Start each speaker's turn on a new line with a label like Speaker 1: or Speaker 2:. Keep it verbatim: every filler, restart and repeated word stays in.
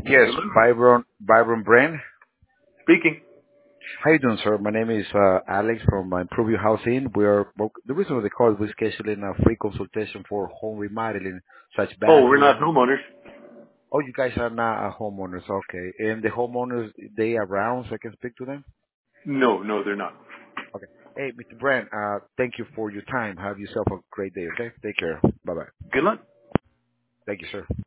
Speaker 1: Yes,
Speaker 2: Hello?
Speaker 1: Byron, Byron Brand.
Speaker 2: Speaking.
Speaker 1: How you doing, sir? My name is uh, Alex from uh, Improve Your Housing. We are well, the reason for the call is we're scheduling a free consultation for home remodeling, such
Speaker 2: Oh, we're not
Speaker 1: bathroom.
Speaker 2: homeowners.
Speaker 1: Oh, you guys are not uh, homeowners, okay? And the homeowners, they around, so I can speak to them.
Speaker 2: No, no, they're not.
Speaker 1: Okay. Hey, mister Brand, uh, thank you for your time. Have yourself a great day. Okay. Take care. Bye bye.
Speaker 2: Good luck.
Speaker 1: Thank you, sir.